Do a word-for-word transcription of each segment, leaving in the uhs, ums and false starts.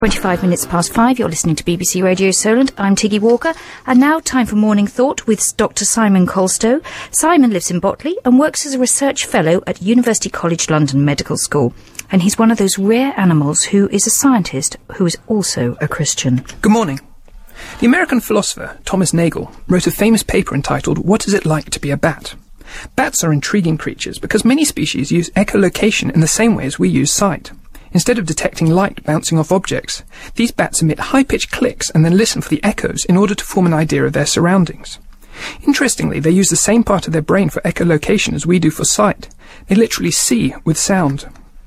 twenty-five minutes past five, you're listening to B B C Radio Solent. I'm Tiggy Walker, and now time for Morning Thought with Doctor Simon Colstow. Simon lives in Botley and works as a research fellow at University College London Medical School. And he's one of those rare animals who is a scientist who is also a Christian. Good morning. The American philosopher Thomas Nagel wrote a famous paper entitled "What is it like to be a bat?" Bats are intriguing creatures because many species use echolocation in the same way as we use sight. Instead of detecting light bouncing off objects, these bats emit high-pitched clicks and then listen for the echoes in order to form an idea of their surroundings. Interestingly, they use the same part of their brain for echolocation as we do for sight. They literally see with sound.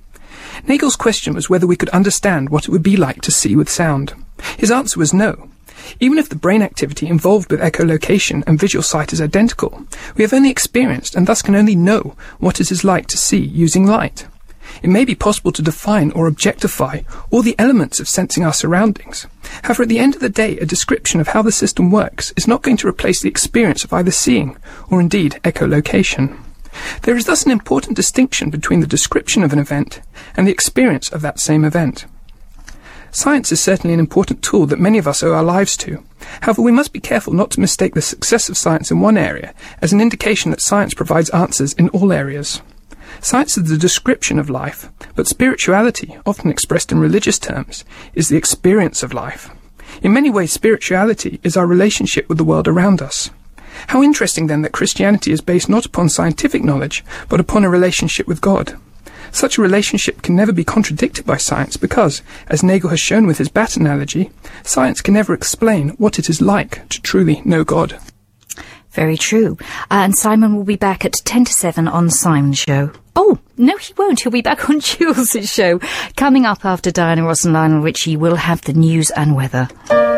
Nagel's question was whether we could understand what it would be like to see with sound. His answer was no. Even if the brain activity involved with echolocation and visual sight is identical, we have only experienced and thus can only know what it is like to see using light. It may be possible to define or objectify all the elements of sensing our surroundings. However, at the end of the day, a description of how the system works is not going to replace the experience of either seeing or indeed echolocation. There is thus an important distinction between the description of an event and the experience of that same event. Science is certainly an important tool that many of us owe our lives to. However, we must be careful not to mistake the success of science in one area as an indication that science provides answers in all areas. Science is the description of life, but spirituality, often expressed in religious terms, is the experience of life. In many ways, spirituality is our relationship with the world around us. How interesting, then, that Christianity is based not upon scientific knowledge, but upon a relationship with God. Such a relationship can never be contradicted by science because, as Nagel has shown with his bat analogy, science can never explain what it is like to truly know God. Very true. Uh, and Simon will be back at ten to seven on Simon's show. Oh, no, he won't. He'll be back on Jules' show. Coming up after Diana Ross and Lionel Richie, we'll have the news and weather.